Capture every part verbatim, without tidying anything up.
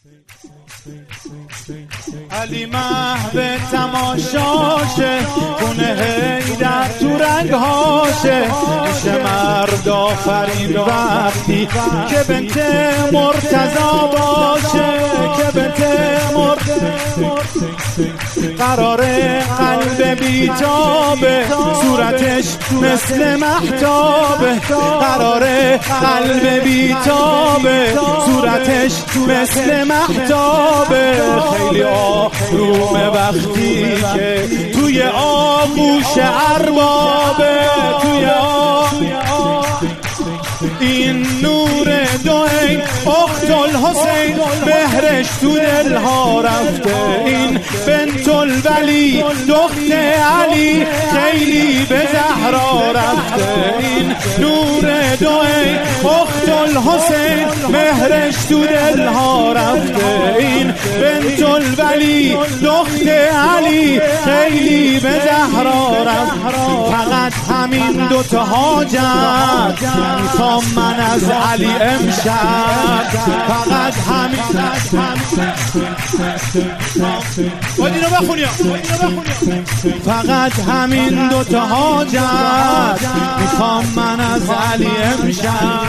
علی محو تماشاشه، خونه حیدر تو رنگهاشه، میشه مرد آفرین وقتی که بنت مرتضی باشه، که بنت مرتضی قراره قلب بیتابه، صورتش مثل مهتابه، قراره قلب بیتابه، صورتش مثل مهتابه. خیلی آرومه وقتی که توی آغوش اربابه، توی آغوش این نور دو عین اخت الحسین، مهرش تو دلها رفته، این بنت الولی دخت علی خیلی به زهرا رفته، این نور دو عین اخت الحسین، مهرش تو دلها رفته، این بنت الولی دخت علی خیلی به زهرا رفته. فقط همین دوتا حاجت میخوام من از علی امشب، فقط همین باید اینو بخونیم، فقط همین دوتا حاجت میخوام من از علی امشب.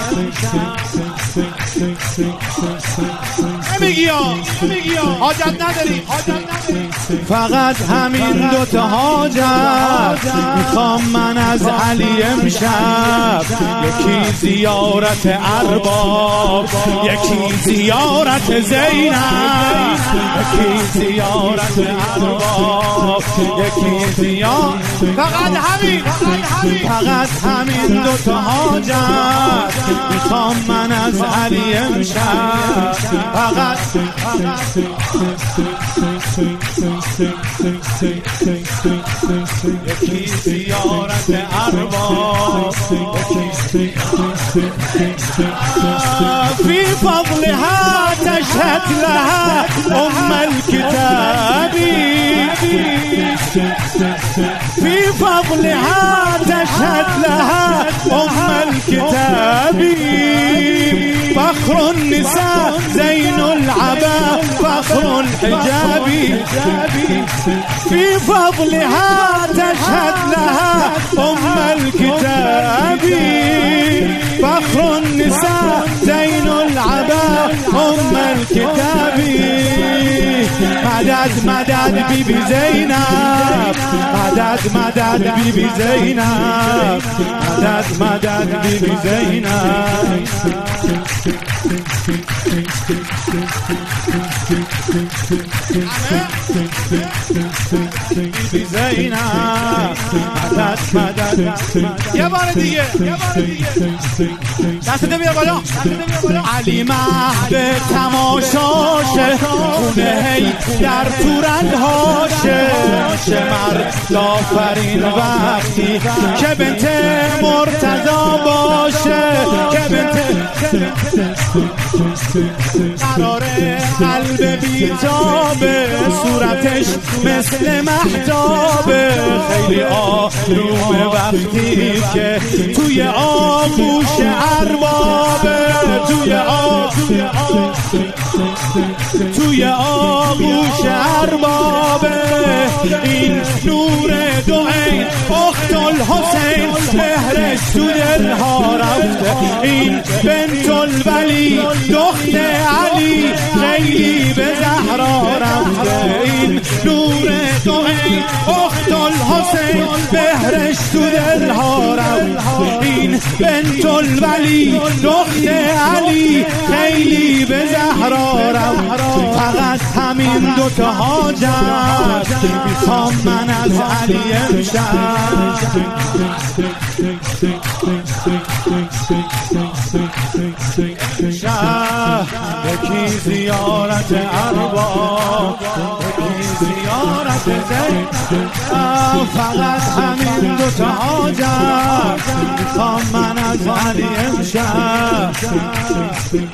نمیگی ها حاجت نداری، فقط همین دوتا حاجت میخوام من از علی امشب. یکی زیارت ارباب، یکی زیارت زینب، یکی زیارت ارباب، یکی زیارت فقط همین فقط همین دوتا حاجت میخوام من از علی امشب. فقط یکی زیارت ارباب، في فضلها تشهد لها أم الكتاب، في فضلها تشهد لها أم الكتاب. فخر النساء زين العبا فخر الحجاب، في فضلها تشهد لها أم الكتاب. فخر النساء زين العبا أم الكتاب. مدد مدد بی بی زینب، مدد مدد بی بی زینب، مدد مدد بی بی زینب. بی زینب مدد مدد. یه بار دیگه، یه بار دیگه دستتو بیار بالا. علی محو تماشاشه، خونه حیدر تو رنگهاشه، چه مرد آفرین وقتی که بنت مرتضی باشه، که بنت قراره قلب بیتابه، صورتش مثل مهتابه. خیلی آرومه وقتی که توی آغوش اربابه، توی آغوش توی آغوش اربابه. این نور دو عین اخت الحسین، مهرش تو دلها رفته، این بنت الولی دخت علی خیلی به زهرا رفته، این نور دو عین اخت الحسین، مهرش تو دلها رفته، این بنت الولی دخت علی خیلی به زهرا رفته. فقط همین دوتا حاجت میخوام من از علی امشب. یکی زیارت ارباب، یکی زیارت زینب. فقط همین دوتا حاجت میخوام من از علی امشب.